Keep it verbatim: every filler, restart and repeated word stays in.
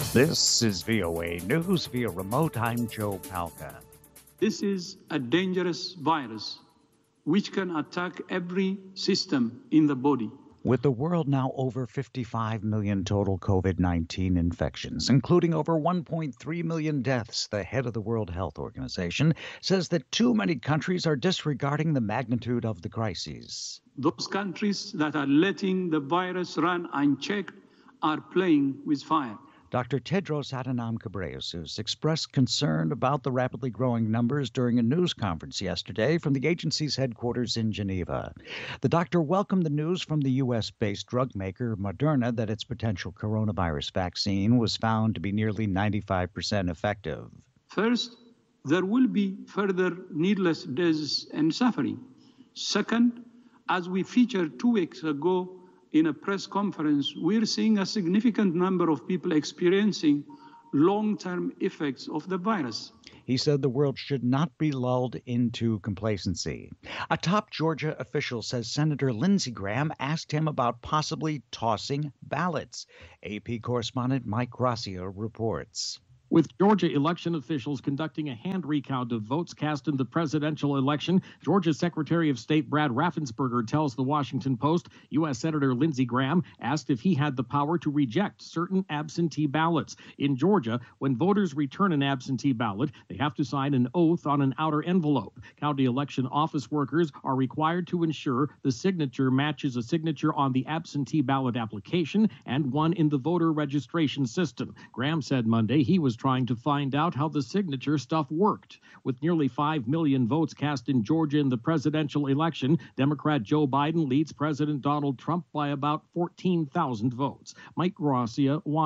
This is V O A News via remote. I'm Joe Palca. This is a dangerous virus which can attack every system in the body. With the world now over fifty-five million total COVID nineteen infections, including over one point three million deaths, the head of the World Health Organization says that too many countries are disregarding the magnitude of the crises. Those countries that are letting the virus run unchecked are playing with fire. Doctor Tedros Adhanom Ghebreyesus expressed concern about the rapidly growing numbers during a news conference yesterday from the agency's headquarters in Geneva. The doctor welcomed the news from the U S-based drug maker Moderna that its potential coronavirus vaccine was found to be nearly ninety-five percent effective. First, there will be further needless deaths and suffering. Second, as we featured two weeks ago, in a press conference, we're seeing a significant number of people experiencing long-term effects of the virus. He said the world should not be lulled into complacency. A top Georgia official says Senator Lindsey Graham asked him about possibly tossing ballots. A P correspondent Mike Gracia reports. With Georgia election officials conducting a hand recount of votes cast in the presidential election, Georgia Secretary of State Brad Raffensperger tells the Washington Post U S. Senator Lindsey Graham asked if he had the power to reject certain absentee ballots. In Georgia, when voters return an absentee ballot, they have to sign an oath on an outer envelope. County election office workers are required to ensure the signature matches a signature on the absentee ballot application and one in the voter registration system. Graham said Monday he was trying to find out how the signature stuff worked. With nearly five million votes cast in Georgia in the presidential election, Democrat Joe Biden leads President Donald Trump by about fourteen thousand votes. Mike Gracia, Washington.